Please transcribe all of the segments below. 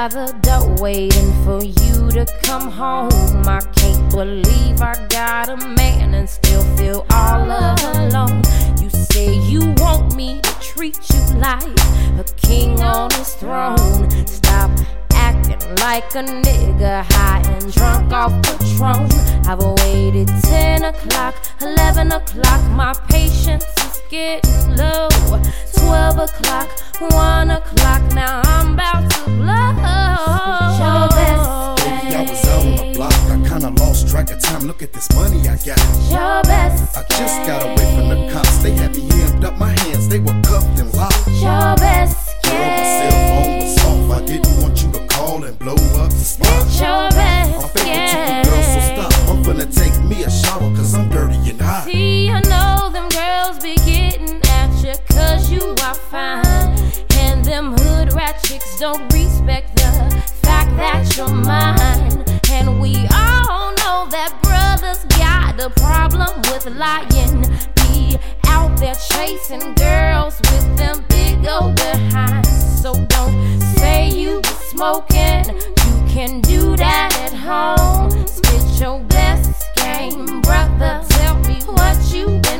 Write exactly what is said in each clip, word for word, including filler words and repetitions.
by the door waiting for you to come home. I can't believe I got a man and still feel all alone. You say you want me to treat you like a king on his throne. Stop acting like a nigga high and drunk off Patron. I've waited ten o'clock, eleven o'clock, my patience is getting low. Twelve o'clock, one o'clock, now I'm about to blow. Your best Baby, I was out on the block, I kinda lost track of time. Look at this money I got. Your best I just got away from the cops. They had me hemmed up, my hands, they were cuffed and locked. Your best Girl, my cell phone was off. I didn't want you to call and blow up the spot. It's your best I'm faking to you, girl, so stop. I'm finna take me a shower, cause I'm dirty and hot. See, I know them girls be getting at you, cause you are fine. And them hood rat chicks don't respect the fact that you're mine. And we all know that brothers got a problem with lying. Be out there chasing girls with them big old behinds. So don't say you be smoking, you can do that at home. Spit your best game, brother, tell me what you been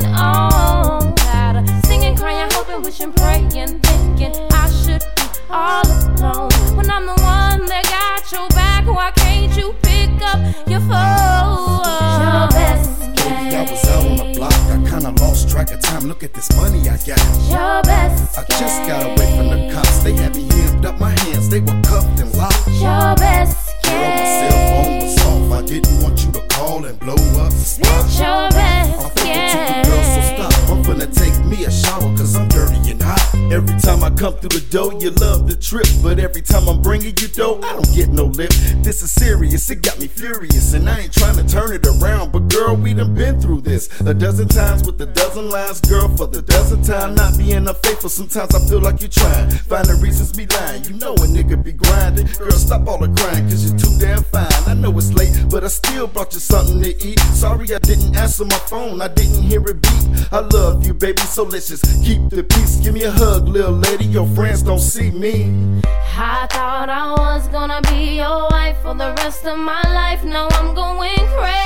on. Tired of singing, crying, hoping, wishing, praying, thinking I should be all alone. When I'm the one that got your back, why can't you pick up your phone? Your best game. Baby, I was out on the block, I kinda lost track of time. Look at this money I got. Your best I just got away from the cops. They had me hemmed up, my hands, they were cuffed and locked. Your best Girl, my cell phone was off. I didn't want you to call and blow up the spot. It's your best I'm faking to you, girl, so stop. I'm finna take me a shower, cause I'm dirty and hot. Every time I come through the door, you love the trip. But every time I'm bringing you dough, I don't get no lip. This is serious, it got me furious. And I ain't trying to turn it around, but girl, we done been through this a dozen times with a dozen lies. Girl, for the dozen time not being unfaithful, sometimes I feel like you're trying. Finding reasons me lying, you know a nigga be grinding. Girl, stop all the crying, cause you're too damn fine. I know it's late, but I still brought you something to eat. Sorry I didn't answer my phone, I didn't hear it beep. I love you, baby, so let's just keep the peace. Give me a hug, little lady, your friends don't see me. I thought I was gonna be your wife for the rest of my life. Now I'm going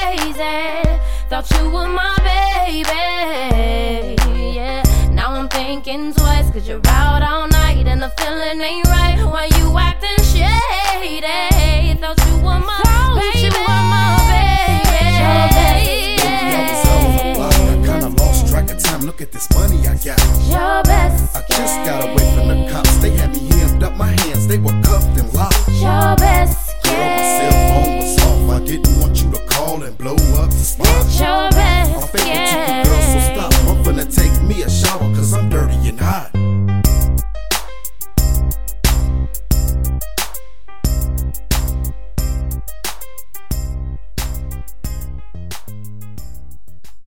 crazy. Thought you were my baby, yeah. Now I'm thinking twice, cause you're out all night and the feeling ain't right. Why you acting shady? Thought you were my baby, you were my baby. Baby, I was out on the block, I kinda lost track of time. Look at this money I got. Your best I just got away from the cops. They had me hemmed up, my hands, they were cuffed and locked.